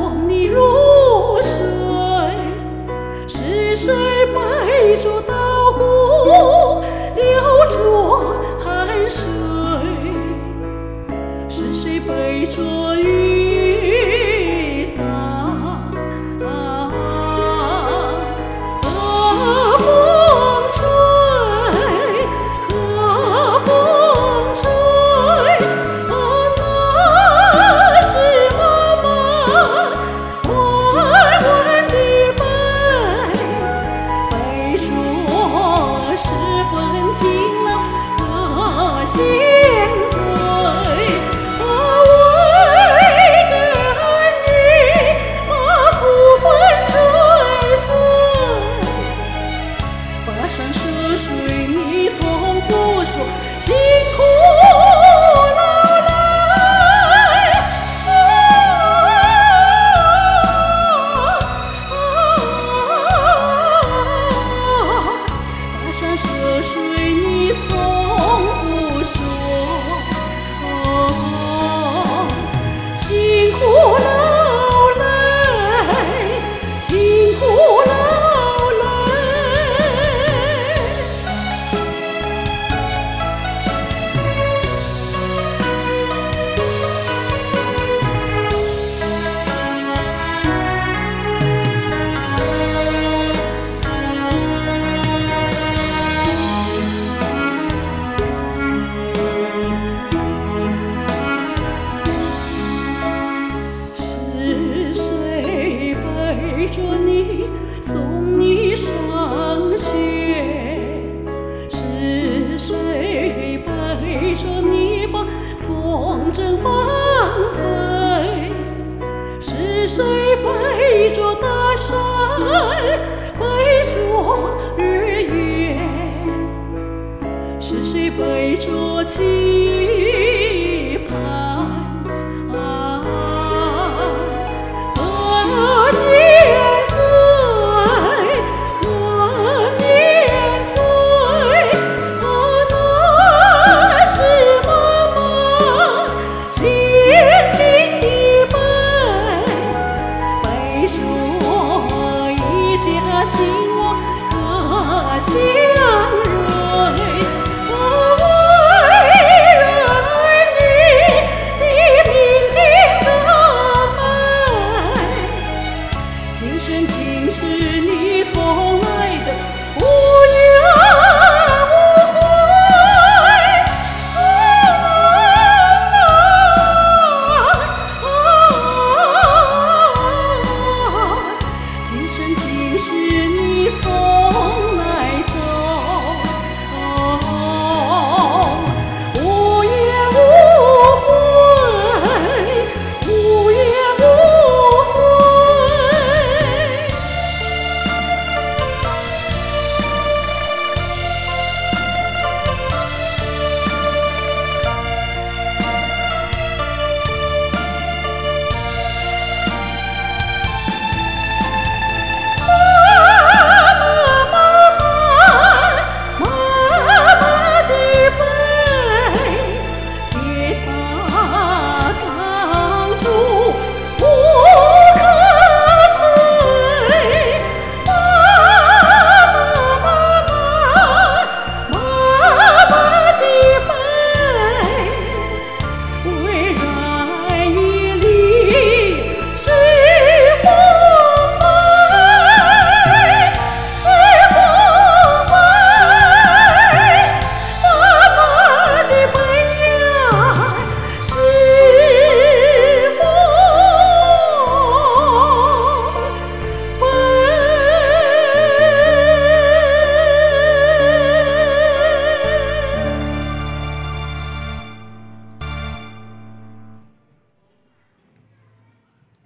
送你入睡？是谁背着稻谷流着汗水？是谁背着雨打？和风吹，和风吹，那是妈妈弯弯的背，背着十分勤劳和贤惠。为儿女把苦分追随，跋山涉水你从不说辛苦劳来。跋山涉水你从不说辛苦劳累，辛苦劳累。是谁背着你送你上学？是谁背着你把风筝放飞？是谁背着大山，背着日月？是谁背着期盼？